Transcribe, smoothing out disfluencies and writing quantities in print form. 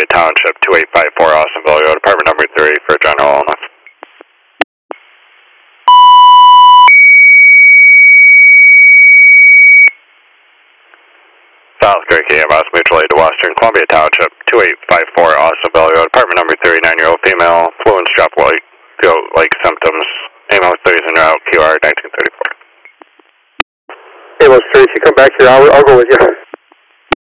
Columbia Township, 2854 Austinville Road, apartment number 30 for general illness. South Creek EMS, mutual aid to Western Columbia Township, 2854 Austinville Road, apartment number 30, 9-year-old female, flu and strep like symptoms, ambulance 30 is en route, QR 1934. Ambulance 30, you come back here, I'll go with you.